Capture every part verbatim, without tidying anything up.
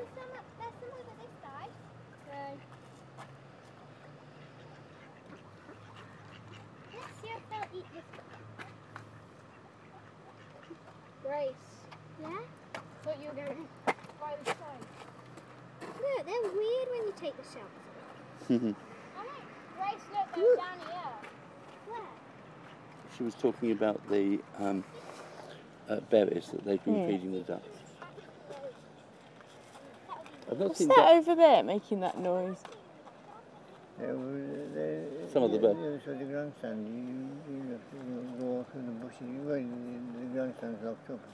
there's some, up, there's some over this side. So let's see if they'll eat this one. Grace, Yeah? thought you were going by the side. Look, they're weird when you take the shells off. Oh no, Grace, look, they're down here. Where? She was talking about the um, uh, berries that they've been Yeah. feeding the ducks. I've not What's seen that ducks. over there making that noise? Some of the birds. So the grandstand, you, you, you go through the bushes, you go, the, the grandstand's locked up.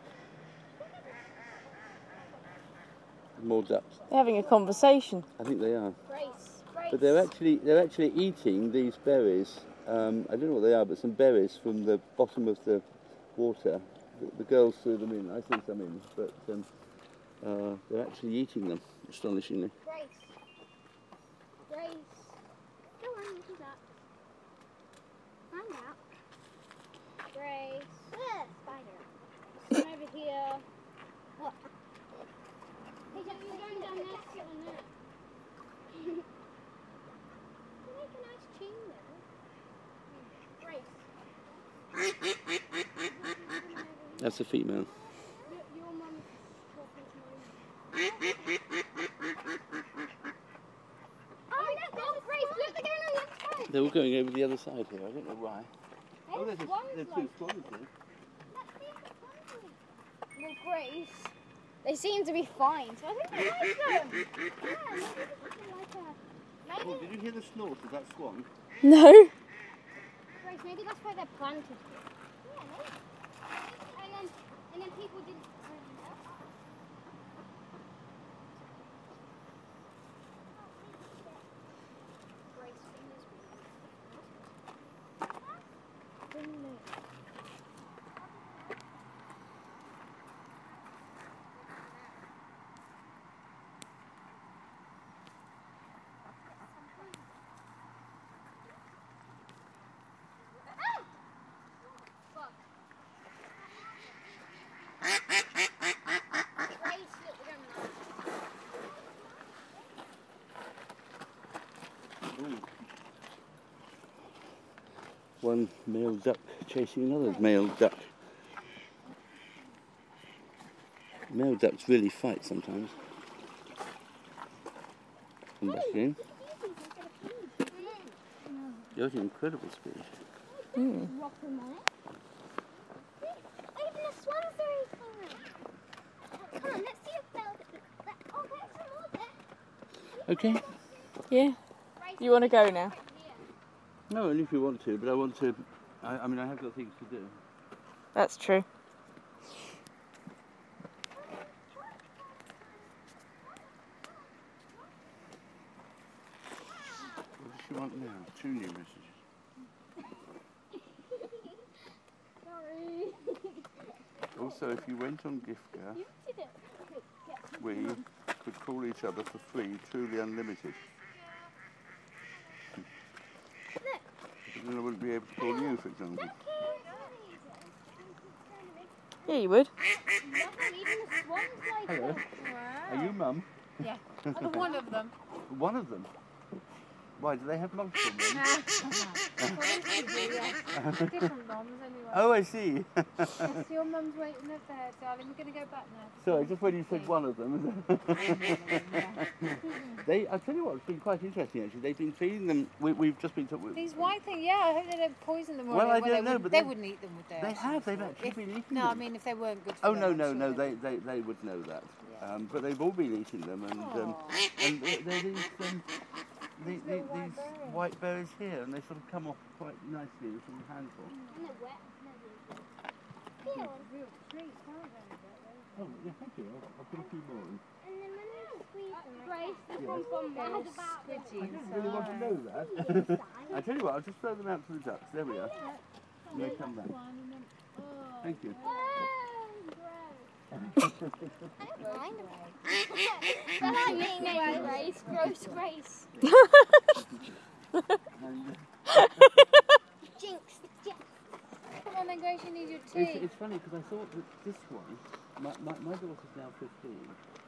More ducks. They're having a conversation. I think they are. Grace, Grace. But they're actually they're actually eating these berries. Um, I don't know what they are, but some berries from the bottom of the water. The, the girls threw them in. I threw some in, but um, uh, they're actually eating them, astonishingly. Grace. Grace. Go on, look at that. Find out. Grace. There, spider. Come over here. What? Hey, Jack, you're going down there, sit on there. You make a nice tune Grace. That's a female. Your, your mum's talking to me. Oh, look, there's Grace, look, they're going on the other side. They're all going over the other side here. I don't know why. Hey, there's, a, swans there's like- two swans here. Well, Grace, they seem to be fine, so I think they like them. Yeah, maybe something like a... Oh, Maybe, did you hear the snort of that swan? No. Grace, maybe that's why they're planted here. Yeah, maybe. And then, and then people didn't really know. Grace, fingers really. Ooh. One male duck chasing another male duck. Male ducks really fight sometimes. Come back in. You're at incredible speed. Mm. Rock them on it. Even the swans are eating them. Come on, let's see if they'll... Oh, there's some more there. Okay. Yeah. You want to go now? No, only if you want to, but I want to. I, I mean, I have got things to do. That's true. What does she want now? Two new messages. Sorry. Also, if you went on Giftgar, You did it. we could call each other for free, truly unlimited. But then I wouldn't be able to call you, for example. Yeah, you would. Even the swans like Hello. it. Are you mum? Yeah, one of them. One of them. Why, do they have multiple mums? Different mums anyway. Oh, I see. Yes, your mum's waiting up there, darling. We're going to go back now. Sorry, just when you said one of them. they, I tell you what, it's been quite interesting actually. They've been feeding them. We, we've just been talking. These white things, yeah, I hope they don't poison them. Or Well, I they, don't know, wouldn't- but they they- wouldn't eat them, would they? They actually, have. They've so- actually if- been eating No, them. I mean if they weren't good for Oh them, no, I'm no, sure no! they- They, they, they would know that. Yeah. Um, but they've all been eating them, and um, Aw. and they're, they're these um, the, the, little white these berries. white berries here, and they sort of come off quite nicely with some handful. And they're wet. They're real treats, aren't they? Oh, yeah, thank you. I'll, I'll put a few more in. And then when they squeeze them, Grace, this Yeah. one's gone They're mad all about this. squidgy I didn't really want to inside. know that. inside. I tell you what, I'll just throw them out to the ducks. There we are. And they come back. One and then, oh, Thank you. Oh, gross. I don't mind them. They're like nickname Grace. Gross Grace. And Jinx. Jinx. come on then, Grace, you need your it's, tea. it's funny because I thought that this one, my, my, my daughter's now fifteen,